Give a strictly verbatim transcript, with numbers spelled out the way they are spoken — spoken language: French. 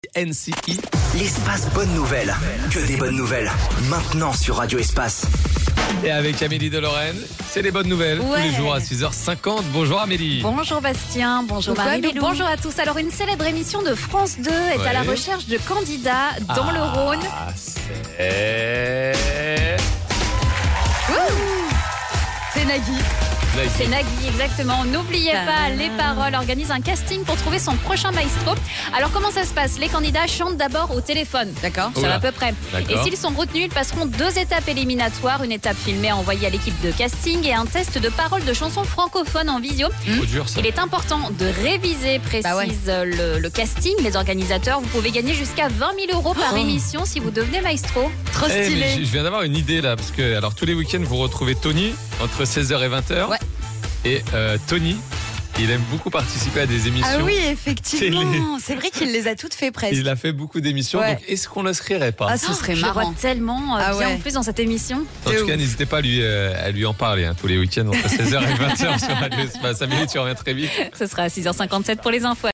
N C I. L'espace bonne nouvelle. Que des bonnes nouvelles. Maintenant sur Radio Espace. Et avec Amélie de Lorraine, c'est les bonnes nouvelles. Ouais. Tous les jours à six heures cinquante. Bonjour Amélie. Bonjour Bastien, bonjour Pourquoi, Marie, Milou bonjour à tous. Alors une célèbre émission de France deux est Ouais. à la recherche de candidats dans ah, le Rhône. c'est... C'est Nagui. C'est Nagui, exactement. N'oubliez pas, les paroles organise un casting pour trouver son prochain maestro. Alors comment ça se passe? Les candidats chantent d'abord au téléphone. D'accord. Ça Oula. va à peu près. D'accord. Et s'ils sont retenus, ils passeront deux étapes éliminatoires, une étape filmée envoyée à l'équipe de casting et un test de paroles de chansons francophones en visio. Trop dur ça. Il est important de réviser, précise Bah ouais. le, le casting. Les organisateurs, vous pouvez gagner jusqu'à vingt mille euros par Oh. émission si vous devenez maestro. Trop Eh, mais stylé. je je viens d'avoir une idée là, parce que alors tous les week-ends vous retrouvez Tony entre seize heures et vingt heures. Ouais. Et euh, Tony, il aime beaucoup participer à des émissions. Ah oui, Télé. effectivement. C'est vrai qu'il les a toutes fait presque. Il a fait beaucoup d'émissions, Ouais. donc est-ce qu'on l'inscrirait pas? Ah, ce serait Je le vois marrant. tellement euh, Ah bien ouais. en plus dans cette émission. En de tout cas, ouf. n'hésitez pas à lui, euh, à lui en parler hein, tous les week-ends entre seize heures et vingt heures sur Radio Espace. Amélie, tu reviens très vite. Ce sera à six heures cinquante-sept pour les infos.